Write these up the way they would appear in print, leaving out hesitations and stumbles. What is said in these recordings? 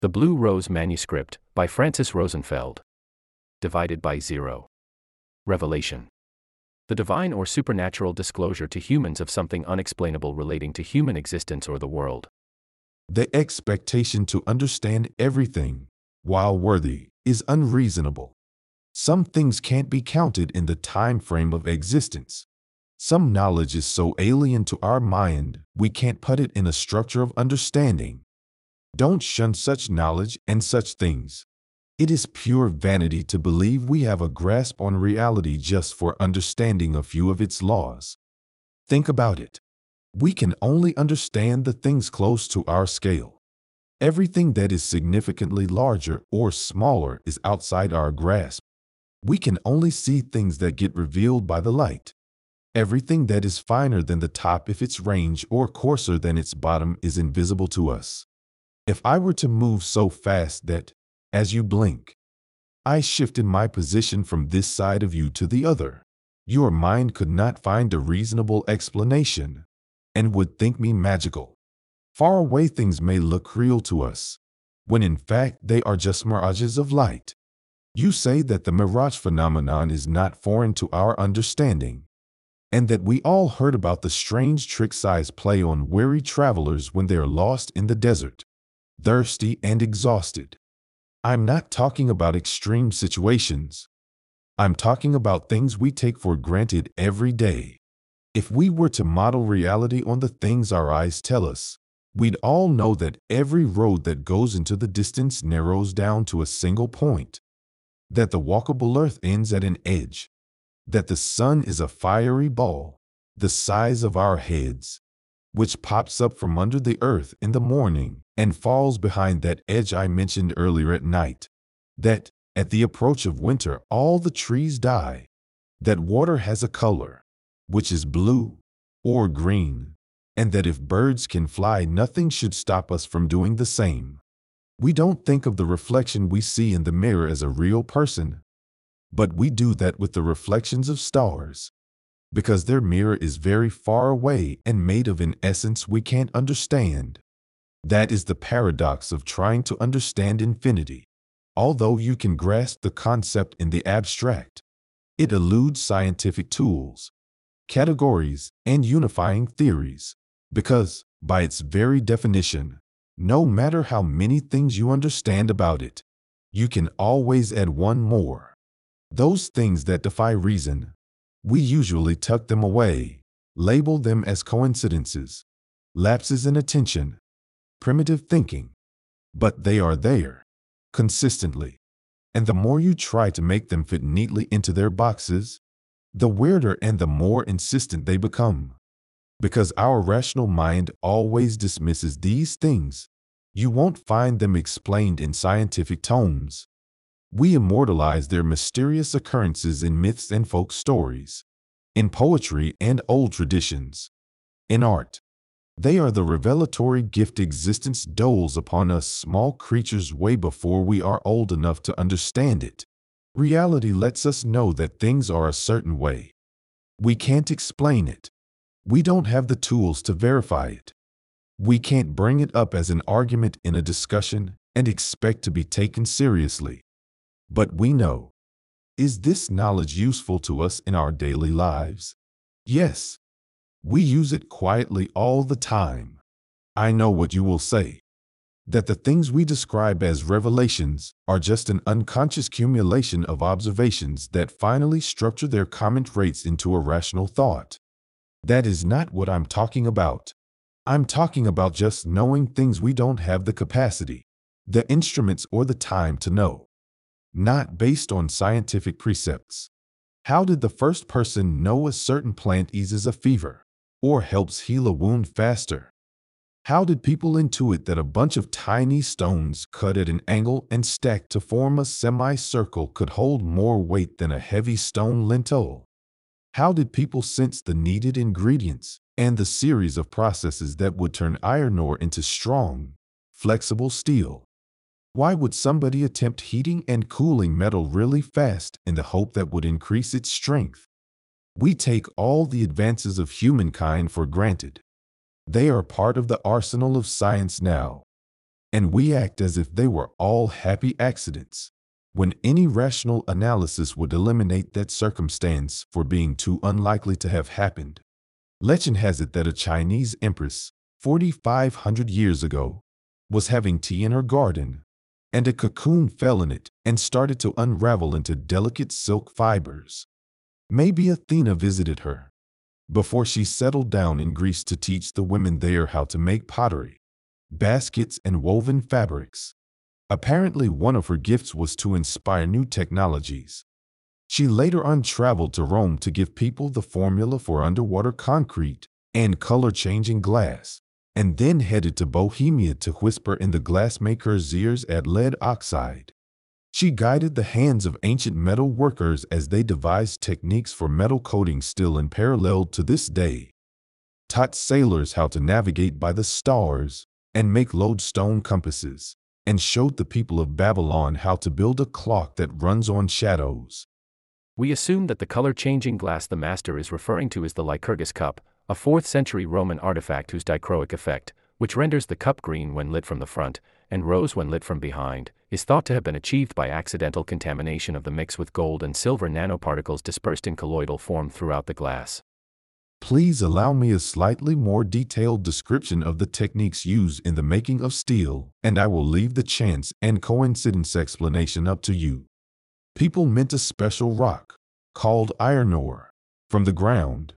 The Blue Rose Manuscript, by Francis Rosenfeld. Divided by Zero. Revelation. The divine or supernatural disclosure to humans of something unexplainable relating to human existence or the world. The expectation to understand everything, while worthy, is unreasonable. Some things can't be counted in the time frame of existence. Some knowledge is so alien to our mind, we can't put it in a structure of understanding. Don't shun such knowledge and such things. It is pure vanity to believe we have a grasp on reality just for understanding a few of its laws. Think about it. We can only understand the things close to our scale. Everything that is significantly larger or smaller is outside our grasp. We can only see things that get revealed by the light. Everything that is finer than the top if its range or coarser than its bottom is invisible to us. If I were to move so fast that, as you blink, I shifted my position from this side of you to the other, your mind could not find a reasonable explanation and would think me magical. Far away things may look real to us, when in fact they are just mirages of light. You say that the mirage phenomenon is not foreign to our understanding, and that we all heard about the strange tricks eyes play on weary travelers when they are lost in the desert, thirsty and exhausted. I'm not talking about extreme situations. I'm talking about things we take for granted every day. If we were to model reality on the things our eyes tell us, we'd all know that every road that goes into the distance narrows down to a single point, that the walkable earth ends at an edge, that the sun is a fiery ball, the size of our heads, which pops up from under the earth in the morning and falls behind that edge I mentioned earlier at night, that, at the approach of winter, all the trees die, that water has a color, which is blue or green, and that if birds can fly, nothing should stop us from doing the same. We don't think of the reflection we see in the mirror as a real person, but we do that with the reflections of stars, because their mirror is very far away and made of an essence we can't understand. That is the paradox of trying to understand infinity. Although you can grasp the concept in the abstract, it eludes scientific tools, categories, and unifying theories, because, by its very definition, no matter how many things you understand about it, you can always add one more. Those things that defy reason, we usually tuck them away, label them as coincidences, lapses in attention, primitive thinking. But they are there, consistently. And the more you try to make them fit neatly into their boxes, the weirder and the more insistent they become. Because our rational mind always dismisses these things, you won't find them explained in scientific tomes. We immortalize their mysterious occurrences in myths and folk stories, in poetry and old traditions, in art. They are the revelatory gift existence doles upon us small creatures way before we are old enough to understand it. Reality lets us know that things are a certain way. We can't explain it. We don't have the tools to verify it. We can't bring it up as an argument in a discussion and expect to be taken seriously. But we know. Is this knowledge useful to us in our daily lives? Yes. We use it quietly all the time. I know what you will say. That the things we describe as revelations are just an unconscious accumulation of observations that finally structure their comment rates into a rational thought. That is not what I'm talking about. I'm talking about just knowing things we don't have the capacity, the instruments, or the time to know. Not based on scientific precepts. How did the first person know a certain plant eases a fever or helps heal a wound faster? How did people intuit that a bunch of tiny stones cut at an angle and stacked to form a semicircle could hold more weight than a heavy stone lintel? How did people sense the needed ingredients and the series of processes that would turn iron ore into strong, flexible steel? Why would somebody attempt heating and cooling metal really fast in the hope that would increase its strength? We take all the advances of humankind for granted. They are part of the arsenal of science now. and we act as if they were all happy accidents, when any rational analysis would eliminate that circumstance for being too unlikely to have happened. Legend has it that a Chinese empress, 4,500 years ago, was having tea in her garden, and a cocoon fell in it and started to unravel into delicate silk fibers. Maybe Athena visited her before she settled down in Greece to teach the women there how to make pottery, baskets, and woven fabrics. Apparently, one of her gifts was to inspire new technologies. She later on traveled to Rome to give people the formula for underwater concrete and color-changing glass, and then headed to Bohemia to whisper in the glassmaker's ears at lead oxide. She guided the hands of ancient metal workers as they devised techniques for metal coating still in parallel to this day, taught sailors how to navigate by the stars and make lodestone compasses, and showed the people of Babylon how to build a clock that runs on shadows. We assume that the color-changing glass the master is referring to is the Lycurgus cup, a 4th century Roman artifact whose dichroic effect, which renders the cup green when lit from the front and rose when lit from behind, is thought to have been achieved by accidental contamination of the mix with gold and silver nanoparticles dispersed in colloidal form throughout the glass. Please allow me a slightly more detailed description of the techniques used in the making of steel, and I will leave the chance and coincidence explanation up to you. People mint a special rock, called iron ore, from the ground.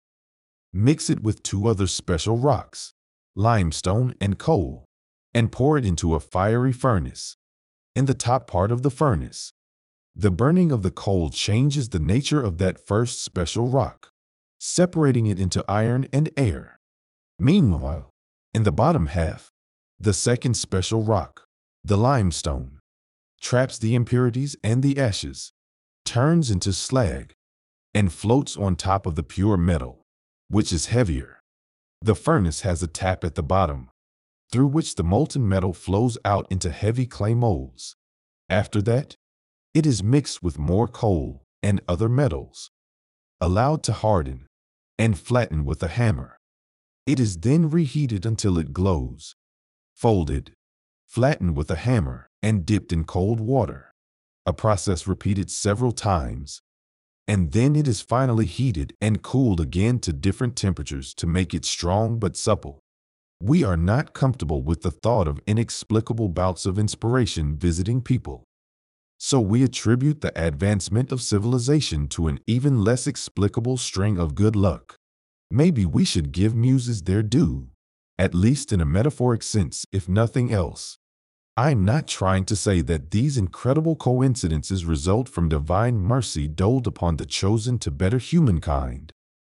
Mix it with 2 other special rocks, limestone and coal, and pour it into a fiery furnace. In the top part of the furnace, the burning of the coal changes the nature of that first special rock, separating it into iron and air. Meanwhile, in the bottom half, the second special rock, the limestone, traps the impurities and the ashes, turns into slag, and floats on top of the pure metal, which is heavier. The furnace has a tap at the bottom, through which the molten metal flows out into heavy clay molds. After that, it is mixed with more coal and other metals, allowed to harden, and flatten with a hammer. It is then reheated until it glows, folded, flattened with a hammer, and dipped in cold water, a process repeated several times, and then it is finally heated and cooled again to different temperatures to make it strong but supple. We are not comfortable with the thought of inexplicable bouts of inspiration visiting people, so we attribute the advancement of civilization to an even less explicable string of good luck. Maybe we should give muses their due, at least in a metaphoric sense, if nothing else. I'm not trying to say that these incredible coincidences result from divine mercy doled upon the chosen to better humankind.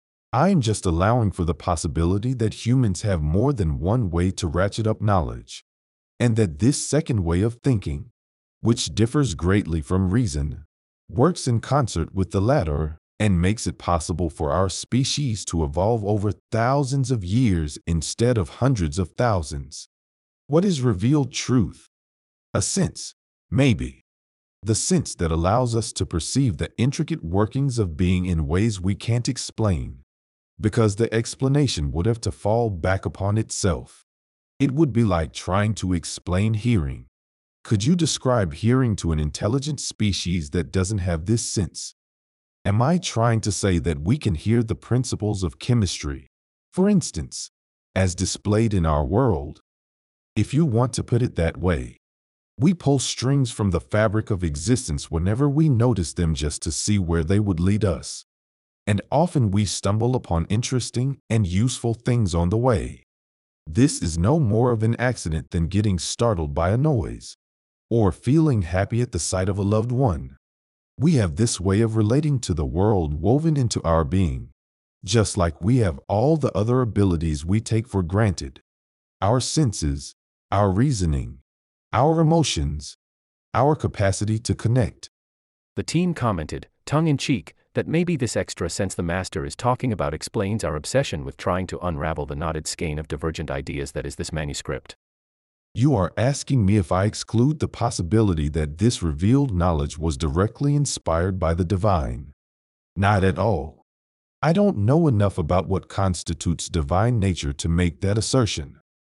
I am just allowing for the possibility that humans have more than one way to ratchet up knowledge, and that this second way of thinking, which differs greatly from reason, works in concert with the latter and makes it possible for our species to evolve over thousands of years instead of hundreds of thousands. What is revealed truth? A sense, maybe. The sense that allows us to perceive the intricate workings of being in ways we can't explain, because the explanation would have to fall back upon itself. It would be like trying to explain hearing. Could you describe hearing to an intelligent species that doesn't have this sense? Am I trying to say that we can hear the principles of chemistry, for instance, as displayed in our world? If you want to put it that way, we pull strings from the fabric of existence whenever we notice them just to see where they would lead us. And often we stumble upon interesting and useful things on the way. This is no more of an accident than getting startled by a noise, or feeling happy at the sight of a loved one. We have this way of relating to the world woven into our being, just like we have all the other abilities we take for granted: our senses, our reasoning, our emotions, our capacity to connect. The team commented, tongue-in-cheek, that maybe this extra sense the master is talking about explains our obsession with trying to unravel the knotted skein of divergent ideas that is this manuscript. You are asking me if I exclude the possibility that this revealed knowledge was directly inspired by the divine. Not at all. I don't know enough about what constitutes divine nature to make that assertion.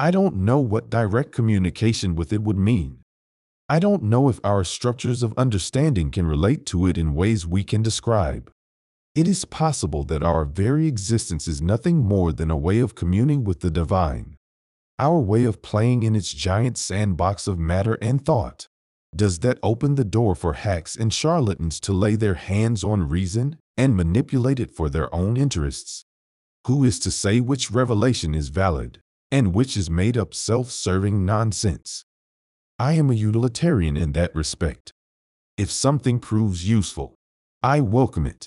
I don't know what direct communication with it would mean. I don't know if our structures of understanding can relate to it in ways we can describe. It is possible that our very existence is nothing more than a way of communing with the divine, our way of playing in its giant sandbox of matter and thought. Does that open the door for hacks and charlatans to lay their hands on reason and manipulate it for their own interests? Who is to say which revelation is valid and which is made up self-serving nonsense? I am a utilitarian in that respect. If something proves useful, I welcome it.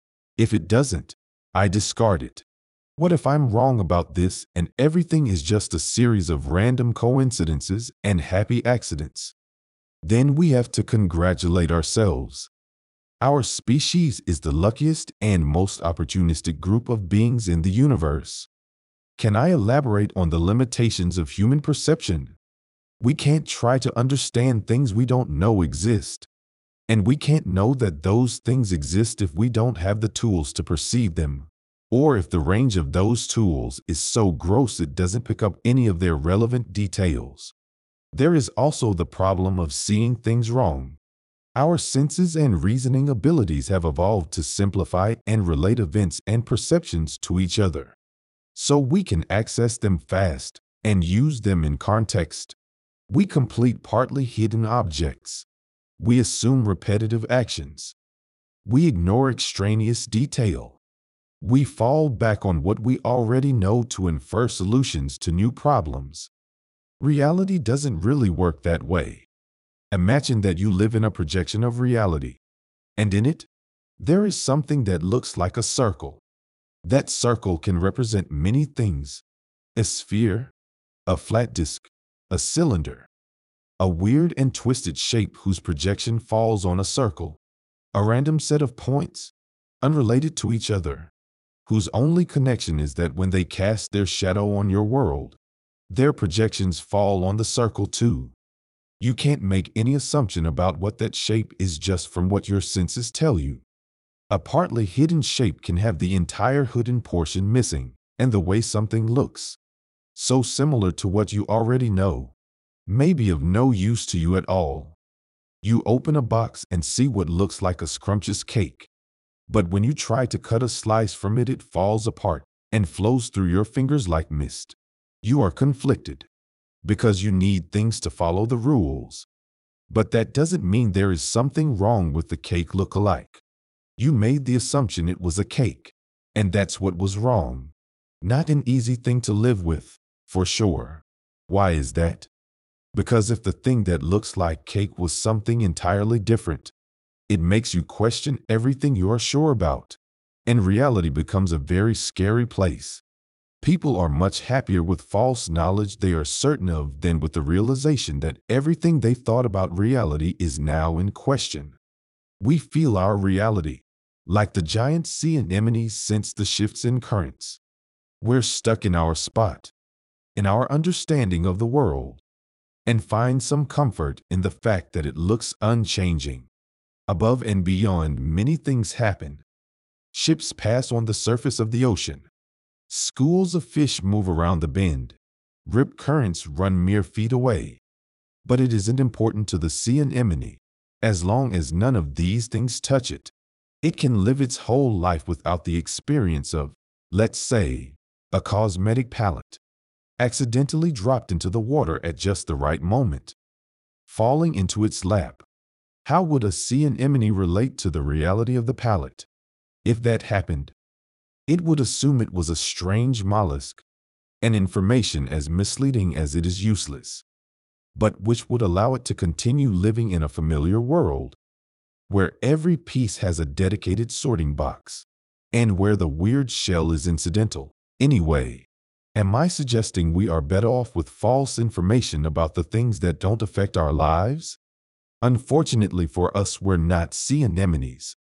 If it doesn't, I discard it. What if I'm wrong about this and everything is just a series of random coincidences and happy accidents? Then we have to congratulate ourselves. Our species is the luckiest and most opportunistic group of beings in the universe. Can I elaborate on the limitations of human perception? We can't try to understand things we don't know exist. And we can't know that those things exist if we don't have the tools to perceive them, or if the range of those tools is so gross it doesn't pick up any of their relevant details. There is also the problem of seeing things wrong. Our senses and reasoning abilities have evolved to simplify and relate events and perceptions to each other, so we can access them fast and use them in context. We complete partly hidden objects. We assume repetitive actions. We ignore extraneous detail. We fall back on what we already know to infer solutions to new problems. Reality doesn't really work that way. Imagine that you live in a projection of reality, and in it, there is something that looks like a circle. That circle can represent many things: a sphere, a flat disk, a cylinder, a weird and twisted shape whose projection falls on a circle, a random set of points, unrelated to each other, whose only connection is that when they cast their shadow on your world, their projections fall on the circle too. You can't make any assumption about what that shape is just from what your senses tell you. A partly hidden shape can have the entire hidden portion missing, and the way something looks, so similar to what you already know, may be of no use to you at all. You open a box and see what looks like a scrumptious cake, but when you try to cut a slice from it, it falls apart and flows through your fingers like mist. You are conflicted because you need things to follow the rules. But that doesn't mean there is something wrong with the cake look-alike. You made the assumption it was a cake, and that's what was wrong. Not an easy thing to live with, for sure. Why is that? Because if the thing that looks like cake was something entirely different, it makes you question everything you are sure about, and reality becomes a very scary place. People are much happier with false knowledge they are certain of than with the realization that everything they thought about reality is now in question. We feel our reality, like the giant sea anemones sense the shifts in currents. We're stuck in our spot, in our understanding of the world, and find some comfort in the fact that it looks unchanging. Above and beyond, many things happen. Ships pass on the surface of the ocean. Schools of fish move around the bend. Rip currents run mere feet away. But it isn't important to the sea anemone, as long as none of these things touch it. It can live its whole life without the experience of, let's say, a cosmetic palette, accidentally dropped into the water at just the right moment, falling into its lap. How would a sea anemone relate to the reality of the palette? If that happened, it would assume it was a strange mollusk, an information as misleading as it is useless, but which would allow it to continue living in a familiar world, where every piece has a dedicated sorting box, and where the weird shell is incidental. Anyway, am I suggesting we are better off with false information about the things that don't affect our lives? Unfortunately for us, we're not sea anemones.